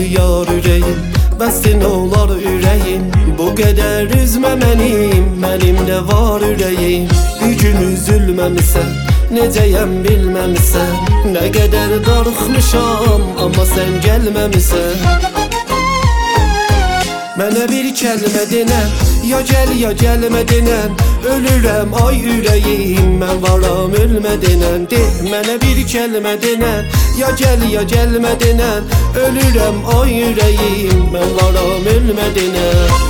yar ürəyim, bəstin olar ürəyim. Bu qədər üzmə mənim də var ürəyim. Bir gün üzülməmisən, necəyəm bilməmisən. Nə qədər darıxmışam, amma sən gəlməmisən. Mənə bir kəlmə denən, ya gəl ya gəlmə denən. Ölürəm ay ürəyim, mən varam ölmə denən. De, mənə bir kəlmə denən, ya gəl ya gəlmə denən. Ölürəm ay ürəyim, mən varam ölmə denən.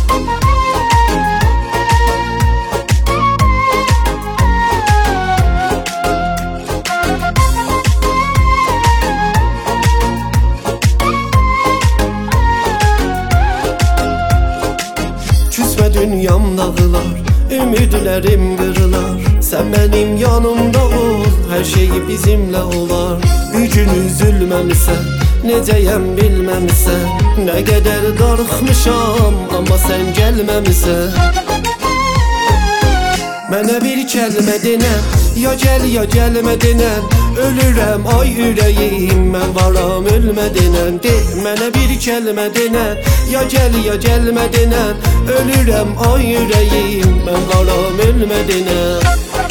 Küsmə dünyam dağılar, ümidlərim qırılar. Sən mənim yanımda ol, hər şey bizimlə olar. Bir gün üzülməmisən, necəyəm bilməmisən. Nə qədər darıxmışam, amma sən gəlməmisən. Mənə bir kəlmə denən, ya gəl ya gəlmə denən. Ölürəm ay ürəyim, mən varam ölmə denən. De, mənə bir kəlmə denən, ya gəl ya gəlmə denən. Ölürəm ay ürəyim, mən varam ölmə denən.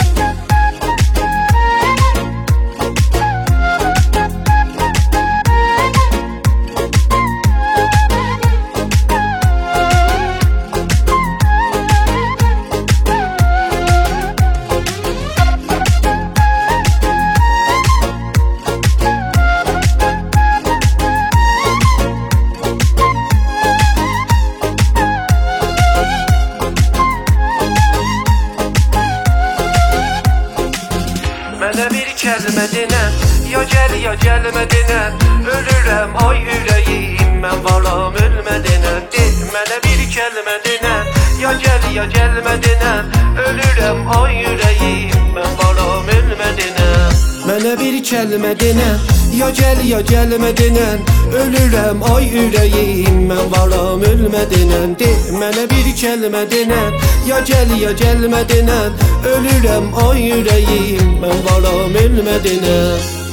Mənə bir kəlmə denən, ya gəl ya gəlmə denən. Ölürəm ay ürəyim, mən varam ölmə denən. De, mənə bir kəlmə denən, ya gəl ya gəlmə denən. Ölürəm ay ürəyim, mən varam ölmə denən. Mənə bir kəlmə denən, ya gəl ya gəlmə denən. Ölürəm ay ürəyim, mən varam ölmə denən. De, mənə bir kəlmə denən, ya gəl ya gəlmə denən. Ölürəm ay ürəyim, mən varam ölmə denən.